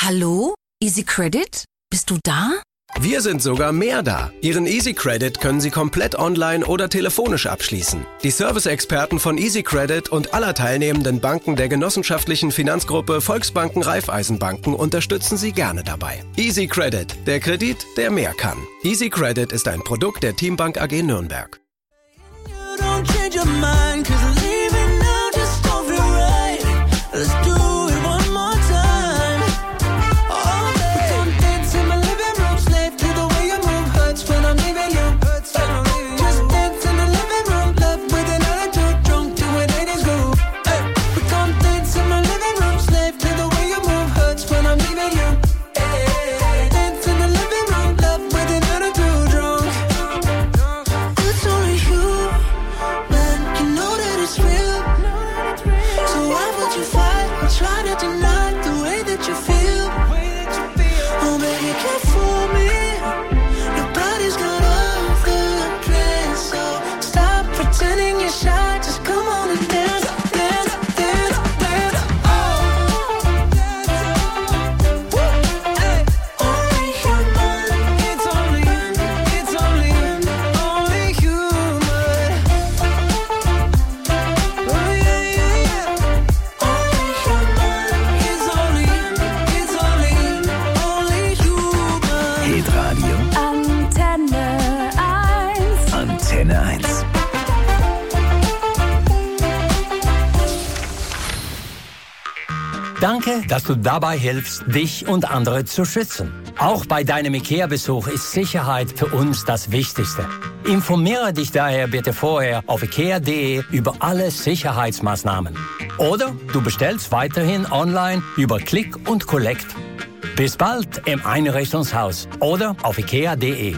Hallo? Easy Credit? Bist du da? Wir sind sogar mehr da. Ihren Easy Credit können Sie komplett online oder telefonisch abschließen. Die Service-Experten von Easy Credit und aller teilnehmenden Banken der genossenschaftlichen Finanzgruppe Volksbanken Raiffeisenbanken unterstützen Sie gerne dabei. Easy Credit, der Kredit, der mehr kann. Easy Credit ist ein Produkt der Teambank AG Nürnberg. Danke, dass du dabei hilfst, dich und andere zu schützen. Auch bei deinem IKEA-Besuch ist Sicherheit für uns das Wichtigste. Informiere dich daher bitte vorher auf ikea.de über alle Sicherheitsmaßnahmen. Oder du bestellst weiterhin online über Click und Collect. Bis bald im Einrichtungshaus oder auf ikea.de.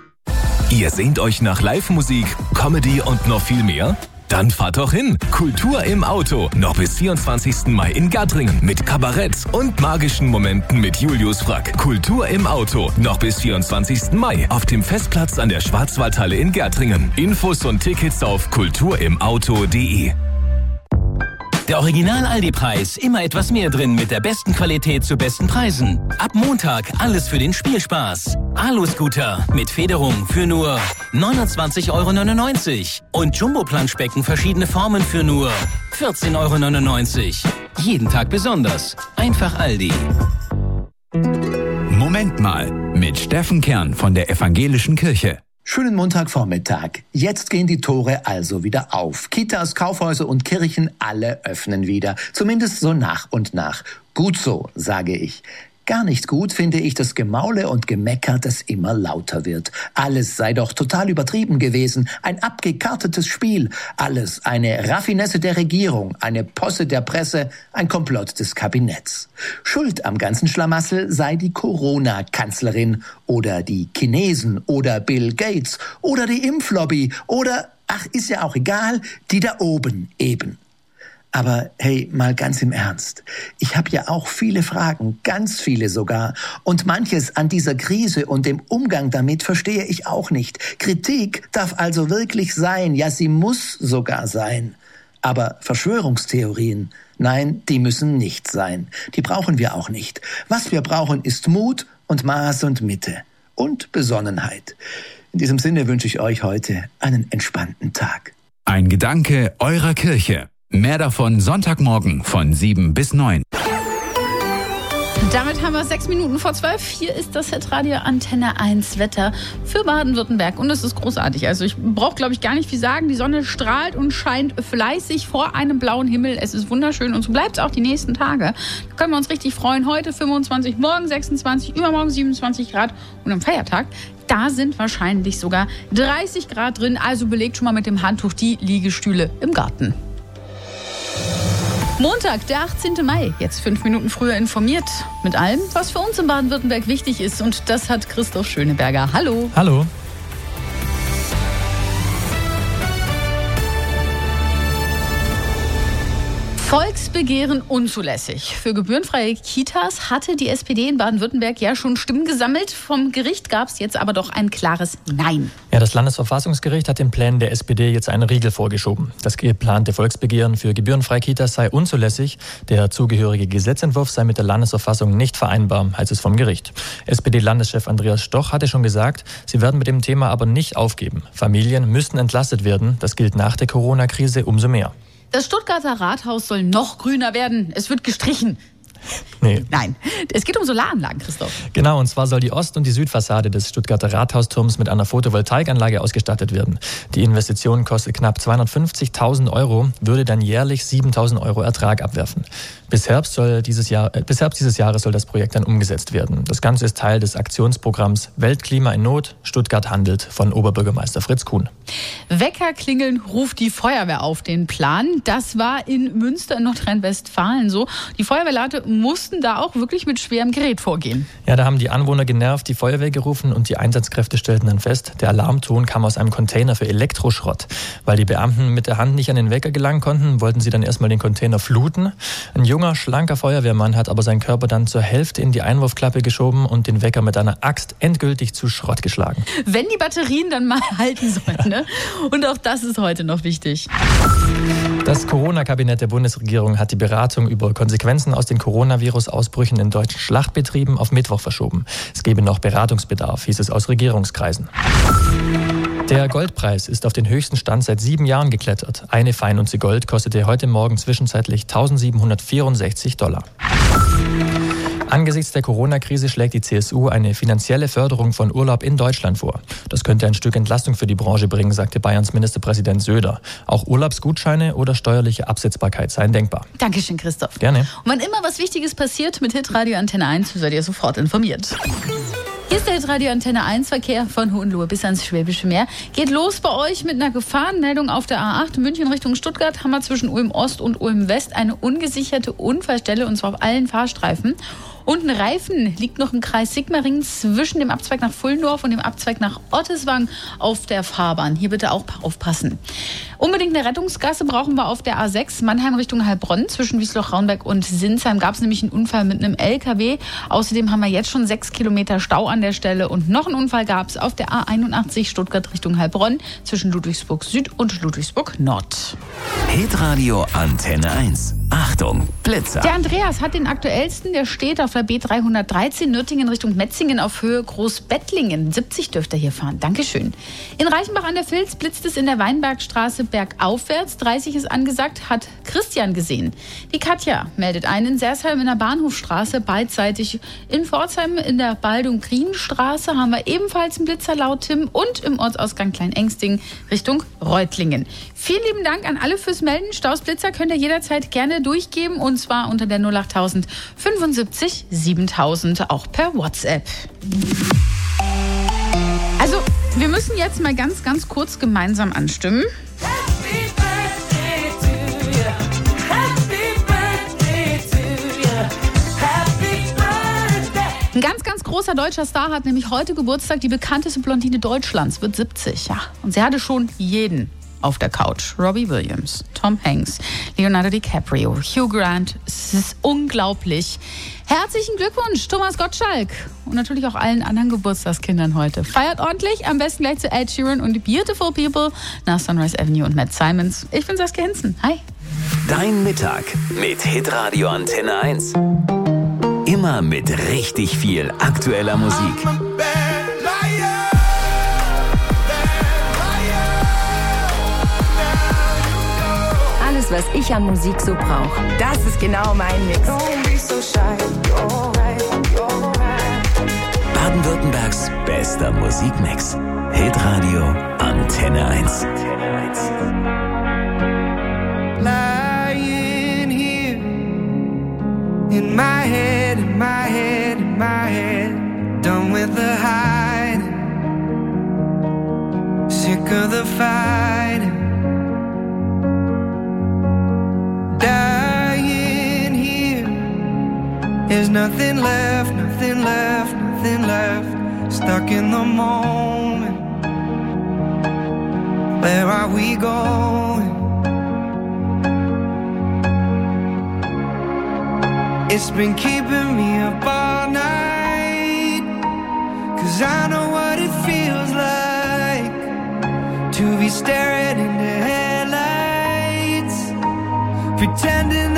Ihr sehnt euch nach Live-Musik, Comedy und noch viel mehr? Dann fahrt doch hin. Kultur im Auto. Noch bis 24. Mai in Gärtringen. Mit Kabarett und magischen Momenten mit Julius Frack. Kultur im Auto. Noch bis 24. Mai. Auf dem Festplatz an der Schwarzwaldhalle in Gärtringen. Infos und Tickets auf kulturimauto.de. Der Original-Aldi-Preis, immer etwas mehr drin mit der besten Qualität zu besten Preisen. Ab Montag alles für den Spielspaß. Alu-Scooter mit Federung für nur 29,99 € und Jumbo-Planschbecken verschiedene Formen für nur 14,99 €. Jeden Tag besonders. Einfach Aldi. Moment mal, mit Steffen Kern von der Evangelischen Kirche. Schönen Montagvormittag. Jetzt gehen die Tore also wieder auf. Kitas, Kaufhäuser und Kirchen, alle öffnen wieder. Zumindest so nach und nach. Gut so, sage ich. Gar nicht gut finde ich das Gemaule und Gemecker, das immer lauter wird. Alles sei doch total übertrieben gewesen, ein abgekartetes Spiel. Alles eine Raffinesse der Regierung, eine Posse der Presse, ein Komplott des Kabinetts. Schuld am ganzen Schlamassel sei die Corona-Kanzlerin oder die Chinesen oder Bill Gates oder die Impflobby oder, ach, ist ja auch egal, die da oben eben. Aber hey, mal ganz im Ernst. Ich habe ja auch viele Fragen, ganz viele sogar. Und manches an dieser Krise und dem Umgang damit verstehe ich auch nicht. Kritik darf also wirklich sein, ja, sie muss sogar sein. Aber Verschwörungstheorien, nein, die müssen nicht sein. Die brauchen wir auch nicht. Was wir brauchen, ist Mut und Maß und Mitte und Besonnenheit. In diesem Sinne wünsche ich euch heute einen entspannten Tag. Ein Gedanke eurer Kirche. Mehr davon Sonntagmorgen von 7 bis 9. Damit haben wir 6 Minuten vor 12. Hier ist das Hitradio Antenne 1 Wetter für Baden-Württemberg. Und es ist großartig. Also ich brauche, glaube ich, gar nicht viel sagen. Die Sonne strahlt und scheint fleißig vor einem blauen Himmel. Es ist wunderschön und so bleibt es auch die nächsten Tage. Da können wir uns richtig freuen. Heute 25, morgen 26, übermorgen 27 Grad und am Feiertag, da sind wahrscheinlich sogar 30 Grad drin. Also belegt schon mal mit dem Handtuch die Liegestühle im Garten. Montag, der 18. Mai, jetzt 5 Minuten früher informiert mit allem, was für uns in Baden-Württemberg wichtig ist. Und das hat Christoph Schöneberger. Hallo. Hallo. Volksbegehren unzulässig. Für gebührenfreie Kitas hatte die SPD in Baden-Württemberg ja schon Stimmen gesammelt. Vom Gericht gab es jetzt aber doch ein klares Nein. Ja, das Landesverfassungsgericht hat den Plänen der SPD jetzt einen Riegel vorgeschoben. Das geplante Volksbegehren für gebührenfreie Kitas sei unzulässig. Der zugehörige Gesetzentwurf sei mit der Landesverfassung nicht vereinbar, heißt es vom Gericht. SPD-Landeschef Andreas Stoch hatte schon gesagt, sie werden mit dem Thema aber nicht aufgeben. Familien müssten entlastet werden. Das gilt nach der Corona-Krise umso mehr. Das Stuttgarter Rathaus soll noch grüner werden. Es wird gestrichen. Nee. Nein, es geht um Solaranlagen, Christoph. Genau, und zwar soll die Ost- und die Südfassade des Stuttgarter Rathausturms mit einer Photovoltaikanlage ausgestattet werden. Die Investition kostet knapp 250.000 €, würde dann jährlich 7.000 € Ertrag abwerfen. Bis Herbst dieses Jahres soll das Projekt dann umgesetzt werden. Das Ganze ist Teil des Aktionsprogramms Weltklima in Not, Stuttgart handelt von Oberbürgermeister Fritz Kuhn. Weckerklingeln ruft die Feuerwehr auf den Plan. Das war in Münster in Nordrhein-Westfalen so. Die Feuerwehrleute mussten da auch wirklich mit schwerem Gerät vorgehen. Ja, da haben die Anwohner genervt die Feuerwehr gerufen und die Einsatzkräfte stellten dann fest, der Alarmton kam aus einem Container für Elektroschrott. Weil die Beamten mit der Hand nicht an den Wecker gelangen konnten, wollten sie dann erstmal den Container fluten. Ein junger, schlanker Feuerwehrmann hat aber seinen Körper dann zur Hälfte in die Einwurfklappe geschoben und den Wecker mit einer Axt endgültig zu Schrott geschlagen. Wenn die Batterien dann mal halten sollen, ne? Und auch das ist heute noch wichtig. Das Corona-Kabinett der Bundesregierung hat die Beratung über Konsequenzen aus den Coronavirus-Ausbrüchen in deutschen Schlachtbetrieben auf Mittwoch verschoben. Es gebe noch Beratungsbedarf, hieß es aus Regierungskreisen. Der Goldpreis ist auf den höchsten Stand seit 7 Jahren geklettert. Eine Feinunze Gold kostete heute Morgen zwischenzeitlich $1.764. Angesichts der Corona-Krise schlägt die CSU eine finanzielle Förderung von Urlaub in Deutschland vor. Das könnte ein Stück Entlastung für die Branche bringen, sagte Bayerns Ministerpräsident Söder. Auch Urlaubsgutscheine oder steuerliche Absetzbarkeit seien denkbar. Dankeschön, Christoph. Gerne. Und wann immer was Wichtiges passiert mit Hitradio Antenne 1, seid ihr sofort informiert. Hier ist der Hitradio Antenne 1 Verkehr von Hohenlohe bis ans Schwäbische Meer. Geht los bei euch mit einer Gefahrenmeldung auf der A8 München Richtung Stuttgart. Haben wir zwischen Ulm Ost und Ulm West eine ungesicherte Unfallstelle und zwar auf allen Fahrstreifen. Und ein Reifen liegt noch im Kreis Sigmaringen zwischen dem Abzweig nach Fullendorf und dem Abzweig nach Otteswang auf der Fahrbahn. Hier bitte auch aufpassen. Unbedingt eine Rettungsgasse brauchen wir auf der A6 Mannheim Richtung Heilbronn. Zwischen Wiesloch-Raunberg und Sinsheim gab es nämlich einen Unfall mit einem LKW. Außerdem haben wir jetzt schon 6 Kilometer Stau an der Stelle. Und noch einen Unfall gab es auf der A81 Stuttgart Richtung Heilbronn zwischen Ludwigsburg Süd und Ludwigsburg Nord. Hitradio Antenne 1. Achtung, Blitzer. Der Andreas hat den aktuellsten, der steht auf der B313 Nürtingen Richtung Metzingen auf Höhe Großbettlingen. 70 dürft ihr hier fahren. Dankeschön. In Reichenbach an der Vilz blitzt es in der Weinbergstraße bergaufwärts. 30 ist angesagt, hat Christian gesehen. Die Katja meldet ein in Sersheim in der Bahnhofstraße, beidseitig. In Pforzheim in der Baldung-Grien-Straße haben wir ebenfalls einen Blitzer laut Tim und im Ortsausgang Klein-Engsting Richtung Reutlingen. Vielen lieben Dank an alle fürs Melden. Stausblitzer könnt ihr jederzeit gerne durchgeben und zwar unter der 08000 75 7000, auch per WhatsApp. Also, wir müssen jetzt mal ganz, ganz kurz gemeinsam anstimmen. Happy birthday to you. Happy birthday to you. Happy birthday. Ein ganz, ganz großer deutscher Star hat nämlich heute Geburtstag. Die bekannteste Blondine Deutschlands wird 70, ja. Und sie hatte schon jeden auf der Couch. Robbie Williams, Tom Hanks, Leonardo DiCaprio, Hugh Grant. Es ist unglaublich. Herzlichen Glückwunsch, Thomas Gottschalk. Und natürlich auch allen anderen Geburtstagskindern heute. Feiert ordentlich, am besten gleich zu Ed Sheeran und Beautiful People nach Sunrise Avenue und Matt Simons. Ich bin Saskia Hinzen. Hi. Dein Mittag mit Hitradio Antenne 1. Immer mit richtig viel aktueller Musik. Alles, was ich an Musik so brauche. Das ist genau mein Mix. Baden-Württembergs bester Musikmix. Hitradio Antenne 1. Lying here in my head, in my head, in my head. Done with the hiding, sick of the fighting. Dying here, there's nothing left, nothing left, nothing left. Stuck in the moment. Where are we going? It's been keeping me up all night, 'cause I know what it feels like to be staring into headlights, pretending